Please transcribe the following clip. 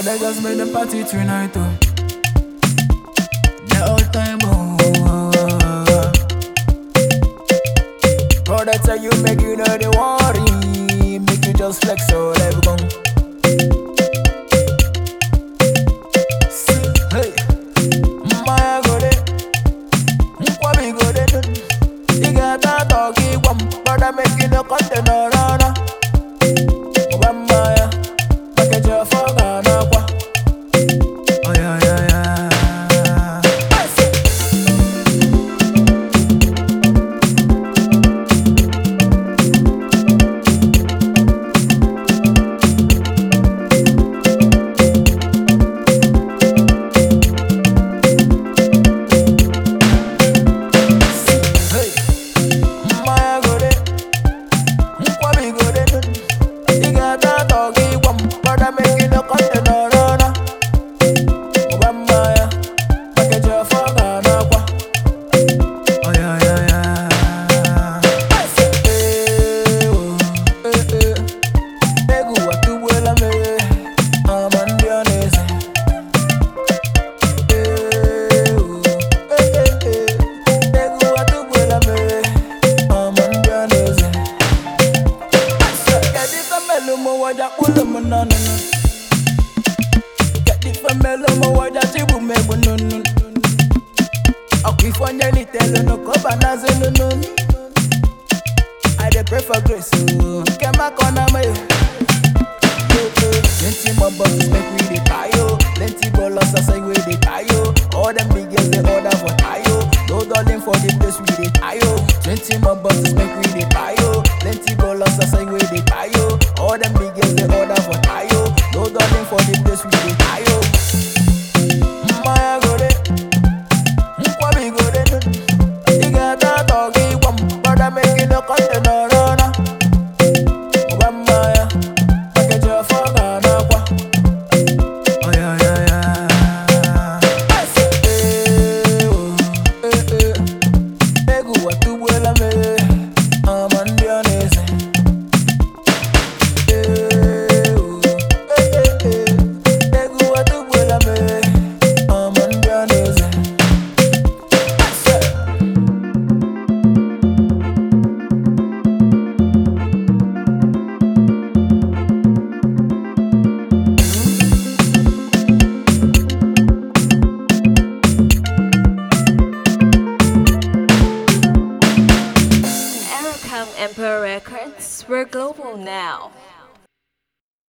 they just made the party tonight, oh. The whole time, oh. Brother tell you, make you know the worry, make you just flex all every gone. Hey, Maya go there, Mwabi go there. You got that doggy one, brother make you no content no no. Maya, package your phone and aqua. Oh yeah yeah yeah. I dey pray for grace, get my corner me. Plenty more bottles make we dey tayo, plenty ballers I say we dey tayo. All them big girls they order for tayo, no darling for the place we dey tayo. 20 more bottles make we dey tayo, plenty ballers I say we dey tayo. All them big girls they order for tayo, no darling for the place we dey tayo. Maya go there, Mwabi go there. You got that doggy one, brother make you no content no no. Maya, package your phone and aqua. Oh yeah yeah yeah. Egu watu buela me, amandi anese. Egu watu buela me, amandi anese. Emperor Records, we're global now.